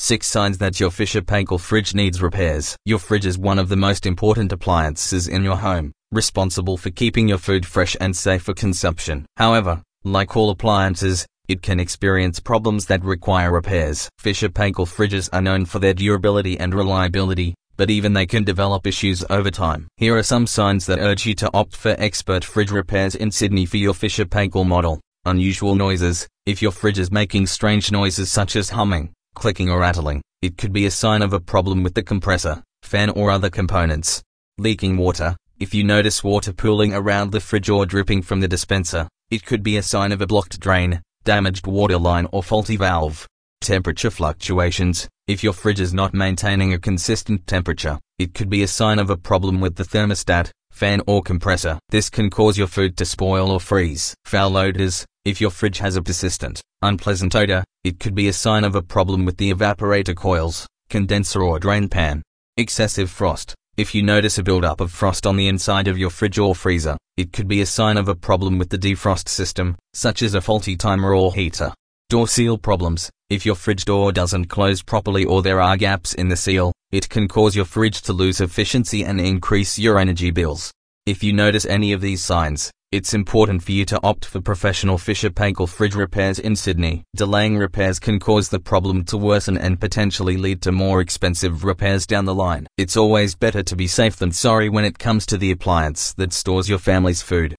6 signs that your Fisher-Paykel fridge needs repairs. Your fridge is one of the most important appliances in your home, responsible for keeping your food fresh and safe for consumption. However, like all appliances, it can experience problems that require repairs. Fisher-Paykel fridges are known for their durability and reliability, but even they can develop issues over time. Here are some signs that urge you to opt for expert fridge repairs in Sydney for your Fisher-Paykel model. Unusual noises. If your fridge is making strange noises such as humming, clicking or rattling, it could be a sign of a problem with the compressor, fan or other components. Leaking water. If you notice water pooling around the fridge or dripping from the dispenser, it could be a sign of a blocked drain, damaged water line or faulty valve. Temperature fluctuations. If your fridge is not maintaining a consistent temperature, it could be a sign of a problem with the thermostat, fan or compressor. This can cause your food to spoil or freeze. Foul odors. If your fridge has a persistent, unpleasant odor, it could be a sign of a problem with the evaporator coils, condenser or drain pan. Excessive frost. If you notice a buildup of frost on the inside of your fridge or freezer, it could be a sign of a problem with the defrost system, such as a faulty timer or heater. Door seal problems. If your fridge door doesn't close properly or there are gaps in the seal, it can cause your fridge to lose efficiency and increase your energy bills. If you notice any of these signs, it's important for you to opt for professional Fisher-Paykel fridge repairs in Sydney. Delaying repairs can cause the problem to worsen and potentially lead to more expensive repairs down the line. It's always better to be safe than sorry when it comes to the appliance that stores your family's food.